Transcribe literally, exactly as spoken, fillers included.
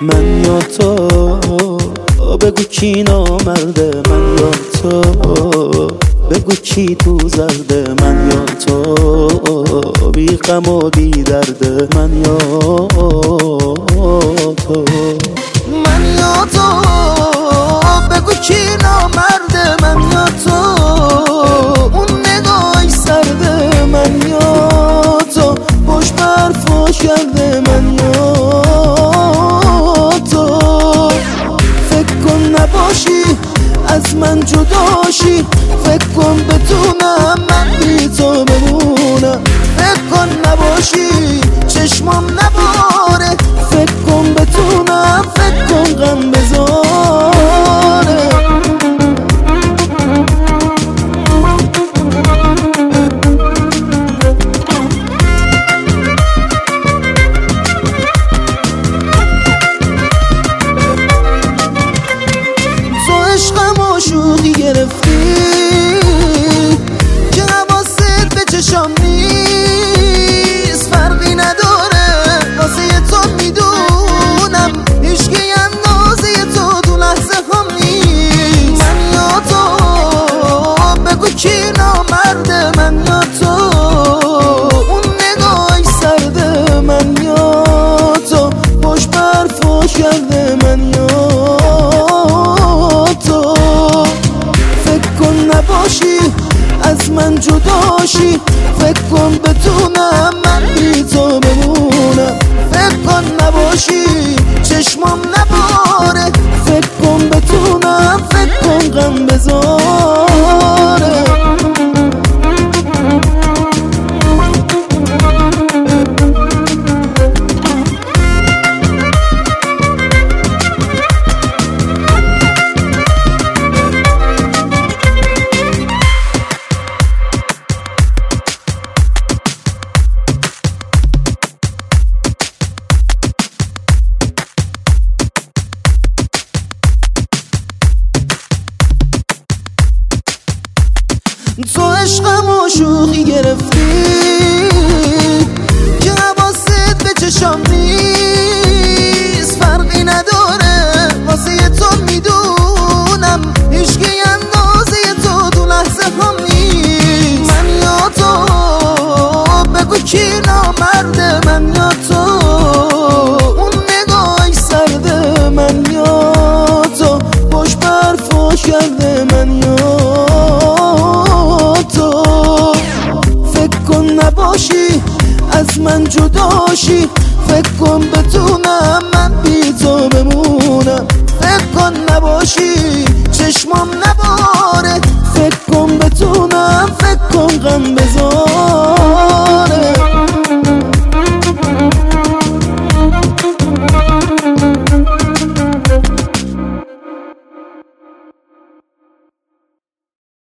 من یا تو، بگو کی نامرده من یا تو، بگو کی تو زرده من یا تو، بی غم و بی درده من یا تو، من یا تو، بگو کی نامرده من یا تو، اون نگاهی سرده من یا تو، پشت برفاش کرده من یا تو، فکر کن نباشی از من جداشی، فکر کن بتونم من بی تو بمونم، فکر کن نباشی چشمم نباره، فکر کن بتونم، فکر کن غم بذاره. تو عشقم و شوقی گرفتی که حواست به چشام نیست، فرقی نداره واسه تو میدونم هیچکی اندازه تو دو لحظه هم نیست. من یا تو، بگو کی نامرده من یا تو، اون نگاهی سرده من یا تو، پشت برفاش کرده من یا تو، فکر کن نباشی از من جداشی، فکر کن بتونم من بی تو بمونم، فکر کن نباشی چشمم نباره، فکر کن بتونم، فکر کن غم بذاره. تو عشقم و شوخی گرفتی که حواست به چشام نیست، فرقی نداره واسه تو میدونم هیچکی اندازه تو دو لحظه هم نیست. من یا تو، بگو کی نامرده من یا تو، اون نگاهی سرده من یا تو، پشت برفاش کرده من یا تو، فکر کن نباشی از من جداشی، فکر کن به تو